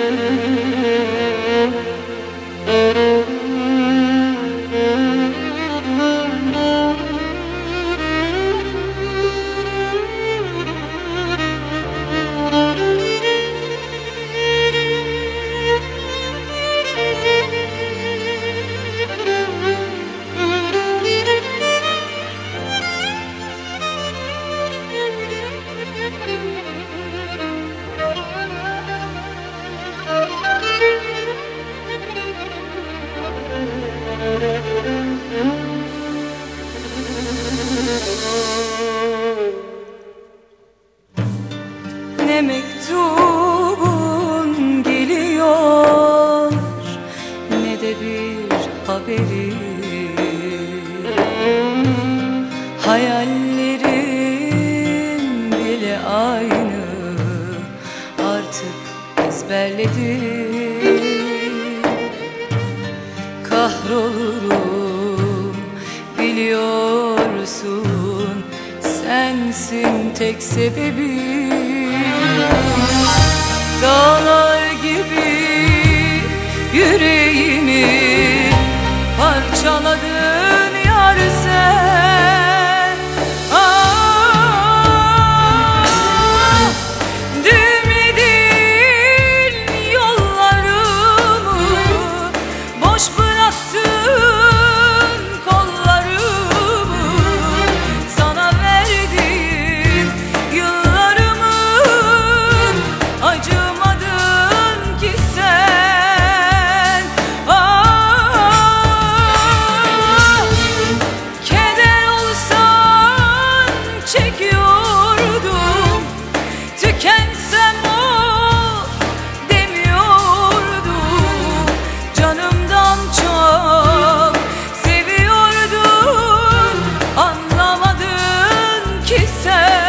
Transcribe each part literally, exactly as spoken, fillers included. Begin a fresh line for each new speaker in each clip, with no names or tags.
Ne mektubun geliyor, ne de bir haberi. Hayallerim bile aynı, artık ezberledim. Kahrolurum biliyorsun, sensin tek sebebim. Dağlar gibi yüreğimi parçaladın yar sen. Ah, düğümledin yollarımı, boş bıraktın kollarımı. Sana verdiğim yıllarımı acımadın ki sen. Ah, keder olsan çekiyordum, tükensem of demiyordum. Canımdan çok seviyordum, anlamadın ki sen.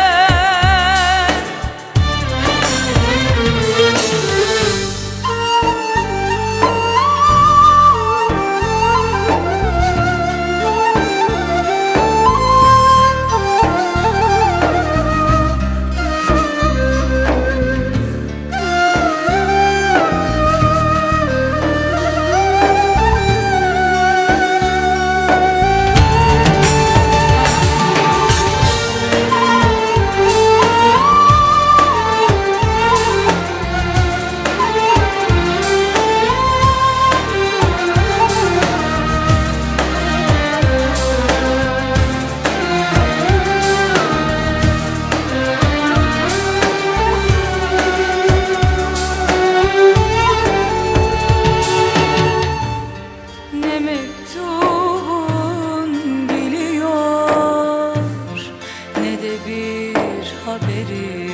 Ne mektubun geliyor, ne de bir haberi.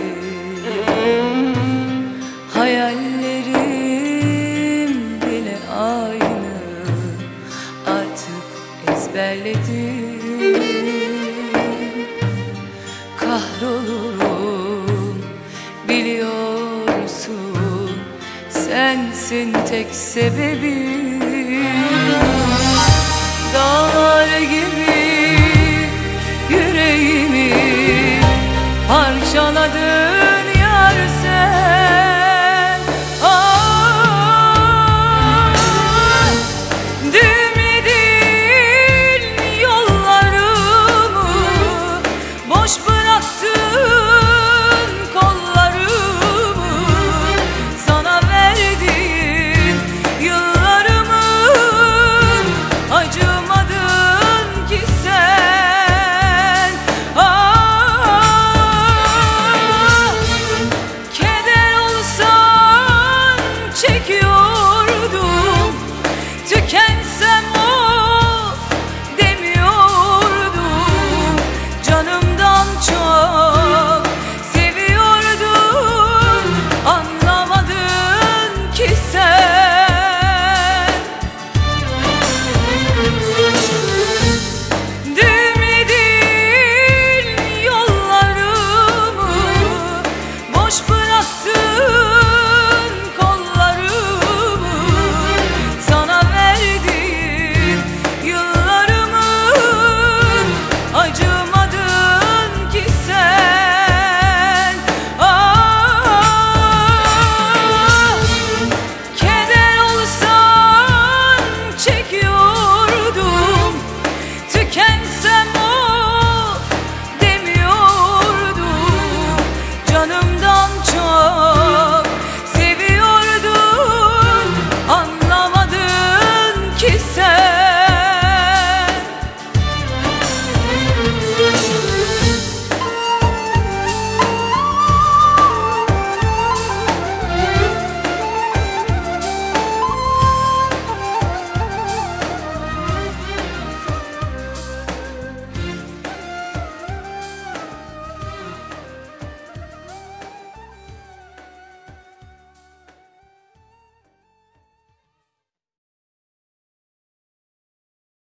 Hayallerim bile aynı, artık ezberledim. Kahrolurum biliyorsun, sensin tek sebebim. Dağlar gibi yüreğimi parçaladın